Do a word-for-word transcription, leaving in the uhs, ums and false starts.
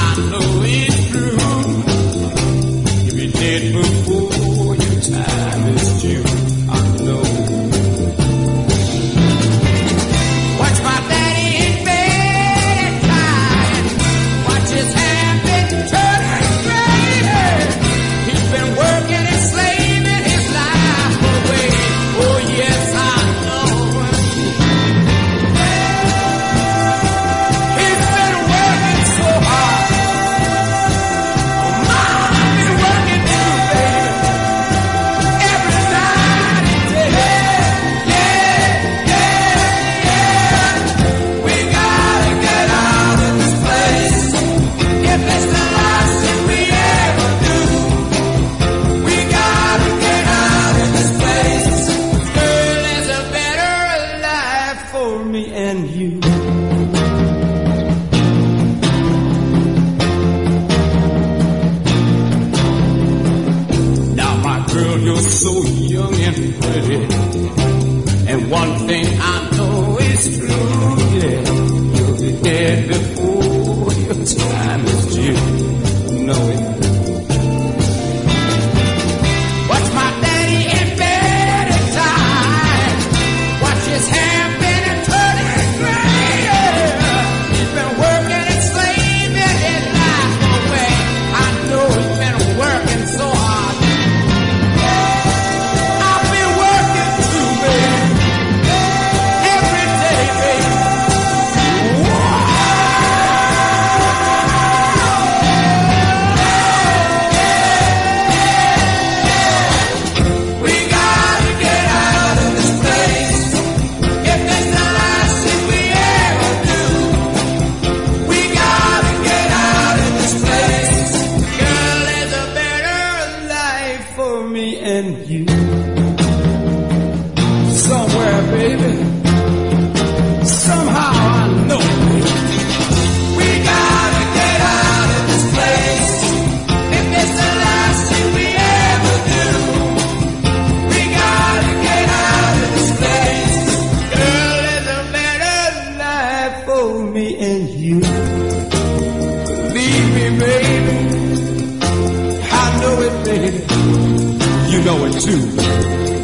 know it's true. If you're dead before your time is due, I know. Watch my daddy in bed crying. Watch his hand been turning gray. He's been working and slaving his life away. Oh yes, I know. He's been working so hard. Mama's been working too, baby. Every night and day. Yeah, yeah, yeah. We gotta get out of this place. If it's the last thing we ever do, we gotta get out of this place. Girl, there's a better life for me and you. Now, my girl, you're so young and pretty, and one thing I know is true, yeah, you'll be dead before your time is due. You know it. Watch my daddy in bed at time. Watch his hand been and turning gray. Yeah. He's been working and slaving his life away. I know he's been working so hard. I've been working too, baby. Every day, baby. We gotta get out of this place. If it's the last thing we ever do, we gotta get out of this place. Girl, there's a better life for me and you. Somewhere, baby. Somehow I know, baby. We gotta get out of this place. If it's the last thing we ever do, we gotta get out of this place. Girl, there's a better life for me and you. Believe me, baby. I know it, baby. You know it too.